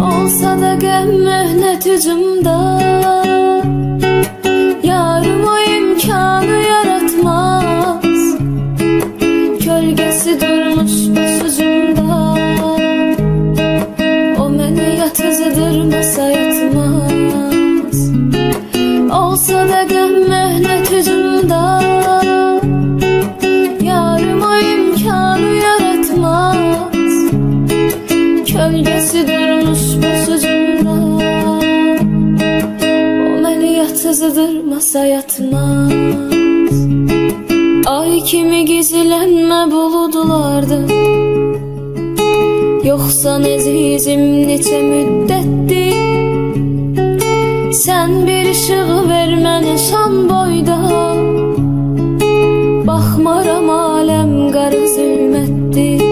Olsa da gəm möhnət hücumda, yarım o imkanı yaratmaz. Kölgesi durmuş başucumda, o məni yatızdırmasa yatmaz. Olsa da gəm möhnət hücumda, yarım o imkanı yaratmaz. Kölgesi durmuş başucumda, o məni yatızdırmasa yatmaz. Ay kimi gizlənmə buludlarda, yoxsan əzizim neçə müddətdir. Sən bir işıq ver mənə şam boyda, baxmaram aləm qara zülmətdir.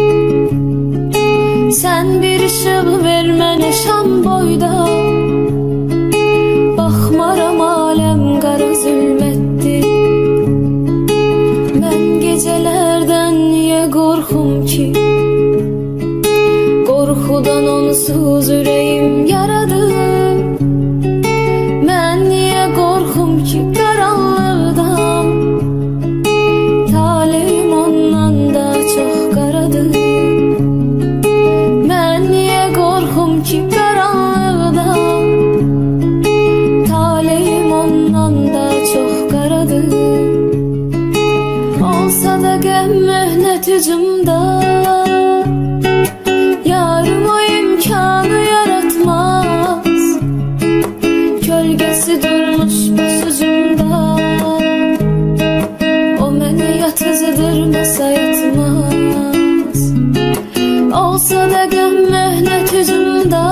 Sən bir işıq ver mənə şam boyda, baxmaram aləm qara zülmətdir. Mən gecələrdən niyə qorxum ki, qorxudan onsuz ürəyim yaradı. Mən niyə qorxum ki qaranlıqdan, taleyim ondan da çox qaradır. Mən niyə qorxum ki qaranlıqdan, taleyim ondan da çox qaradır. Olsa da gəm möhnət hücumda, yarım o imkanı yaratmaz. Kölgesi durmuş başucumda, o məni yatızdırmasa yatmaz. Olsa da gəm möhnət hücumda,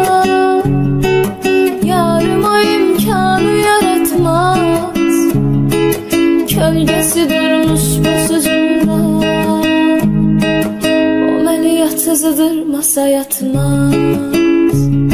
yarım o imkanı yaratmaz. Kölgesi durmuş başucumda, o məni yatızdırmasa yatmaz.